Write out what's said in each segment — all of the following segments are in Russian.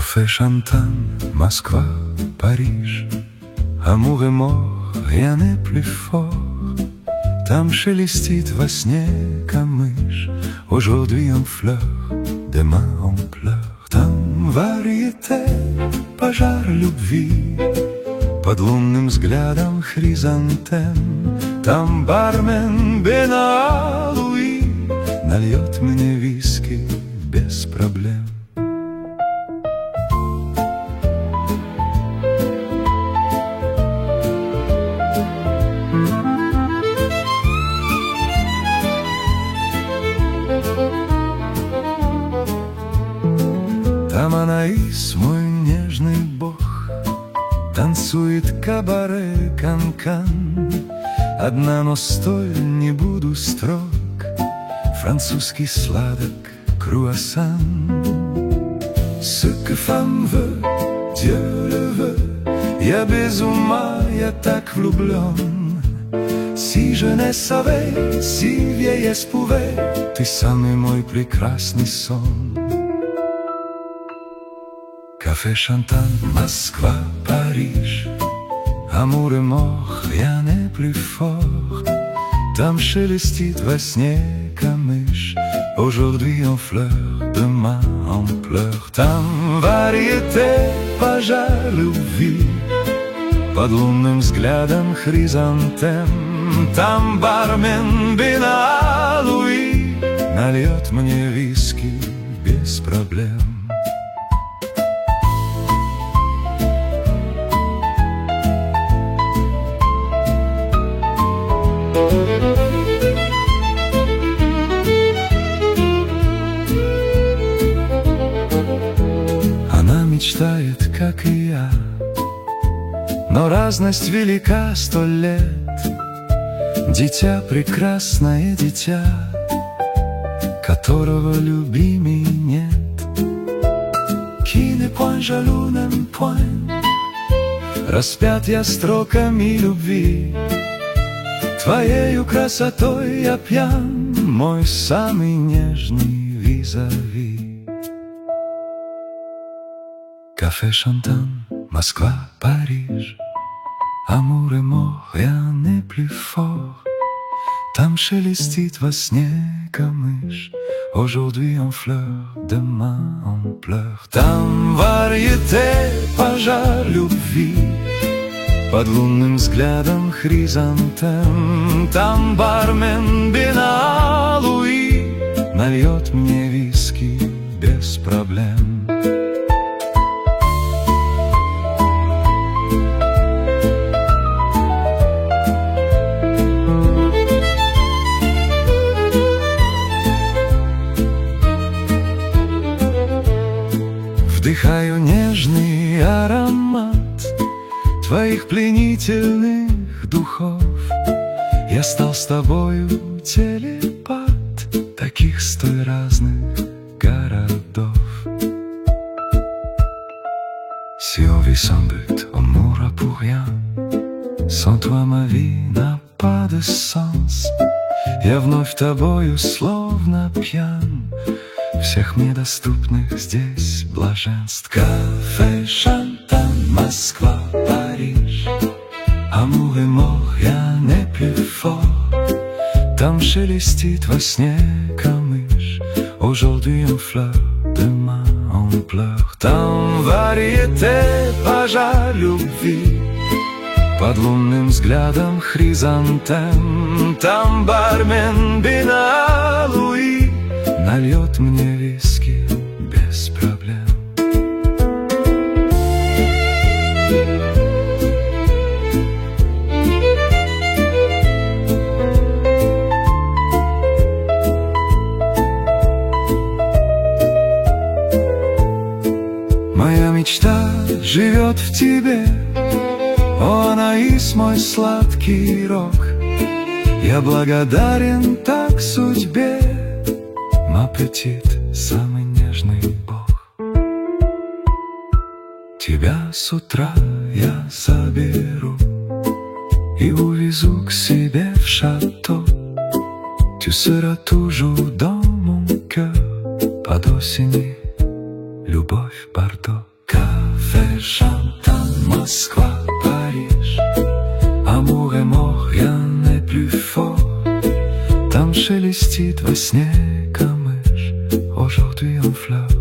Кафе Шантан, Москва, Париж, Амур et mort, rien n'est plus fort. Там шелестит во сне камыш, aujourd'hui en fleurs, demain en pleure. Там варьете, пожар любви, под лунным взглядом хризантем. Там бармен Бена Луи нальет мне виски без проблем. Там Анаис, мой нежный бог, танцует кабаре канкан. Одна, но столь не буду строг, французский сладок круассан. Ce que femme veut, Dieu le veut. Я без ума, я так влюблен. Si jeunesse avait, si vieillesse pouvait, ты самый мой прекрасный сон. Кафе Шантан, Москва, Париж, Амур et mort, rien n'est plus fort. Там шелестит во сне камыш, aujourd'hui en fleurs, demain en pleure. Там варьете, пожар любви, под лунным взглядом хризантем. Там бармен Бена Луи нальет мне виски без проблем. Она мечтает, как и я, но разность велика 100 лет. Дитя, прекрасное дитя, которого любимей нет. Qui n'est point jaloux, n'aime point. Распят я строками любви, твоею красотой я пьян, мой самый нежный визави. Кафе Шантан, Москва, Париж, Амур et mort, rien n'est plus fort. Там шелестит во сне камыш, aujourd'hui en fleurs, demain en pleure. Там варьете, пожар любви, под лунным взглядом хризантем. Там бармен Бена Луи нальет мне виски без проблем. Вдыхаю нежный аромат твоих пленительных духов. Я стал с тобою телепат таких 100 разных городов. Si on vit sans but, on mourra pour rien. Sans toi ma vie n'a pas de sens. Я вновь тобою словно пьян, всех мне доступных здесь блаженств. Кафе Шантан, Москва, Париж, Амур et mort, rien n'est plus fort. Там шелестит во сне камыш, aujourd'hui en fleurs, demain en pleure. Там варьете, пожар любви, под лунным взглядом хризантем. Там бармен Бена Луи нальет мне виски без проблем. Моя мечта живет в тебе, о, Анаис, мой сладкий рок. Я благодарен так судьбе, ma petite, самый нежный бог. Тебя с утра я заберу и увезу к себе в шато. Tu seras toujours dans mon cœur, pas d'ossigny, любовь Бардо. Москва, Париж, Амур et mort, rien n'est plus fort. Там шелестит во сне камыш, aujourd'hui en fleurs,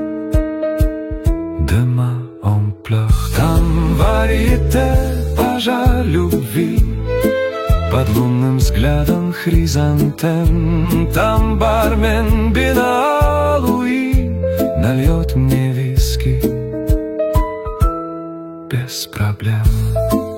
demain on pleure. Там варьете пажа любви, под лунным взглядом хризантем. Там бармен бина Луи нальет мне виски без проблем.